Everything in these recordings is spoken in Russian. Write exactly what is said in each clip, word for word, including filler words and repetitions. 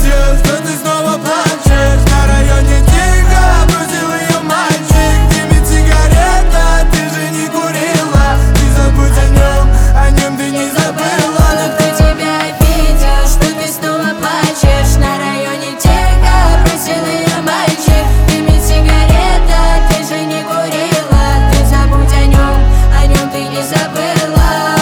обидел, что ты снова плачешь. На районе тихо бросил ее мальчик. Дымит сигарета, ты же не курила. Не забудь о нем, о нем ты не забыла. Но кто тебя обидел, что ты снова плачешь? На районе тихо бросил ее мальчик. Дымит сигарета, ты же не курила. Ты забудь о нем, о нем ты не забыла.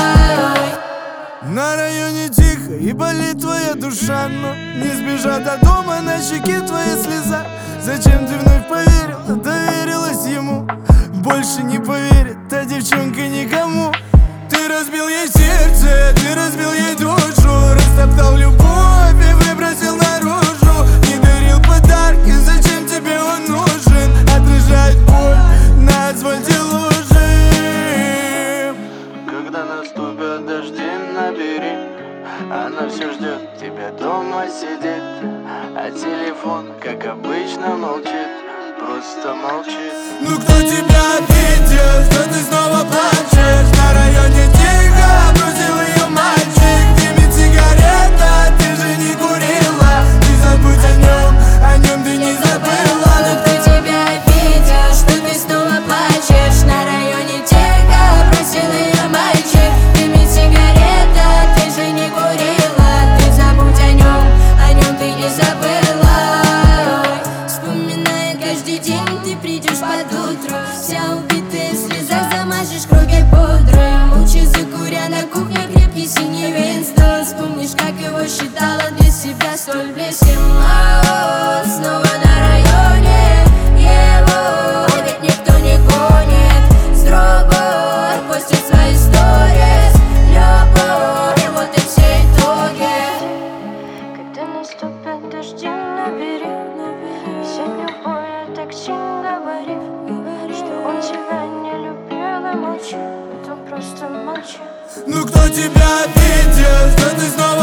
На районе тихо и болит твоя душа, но не сбежать от дома, на щеке твоя слеза. Зачем ты вновь поверила, доверилась ему? Больше не поверит та девчонка никому. Ты разбил ей сердце, ты разбил ей душу. Растоптал любовь и выбросил наружу. Не дарил подарки, зачем тебе он нужен? Отражает боль на асфальте лужи. Когда наступят дожди, набери. Она все ждет, тебя дома сидит. А телефон, как обычно, молчит. Просто молчит. Ну кто тебя обидел, что ты снова плачешь? На районе тихо бросил ее мальчик. Дымит сигарета, ты же не курила. Не забудь о нем, о нем ты не забыла. Но кто тебя обидел, что ты снова плачешь? На районе тихо бросил ее мальчик. Дымит сигарета, ты же не курила. Ты забудь о нем, о нем ты не забыла. Вспоминая каждый день, ты придешь под утро. Вся убитая в слезах, замажешь круги пудры. Молча закуря на кухне крепкий синий Винстон. Вспомнишь, как его считала для себя столь близким. А он снова на районе его, ведь никто не гонит с другой. Постит свои сторис, любовь, и вот и все итоги. Когда наступят дожди, набери, сегодня более так сильно говори, что он тебя не любил, и молчи, то просто молчи. Ну кто тебя обидел, что ты снова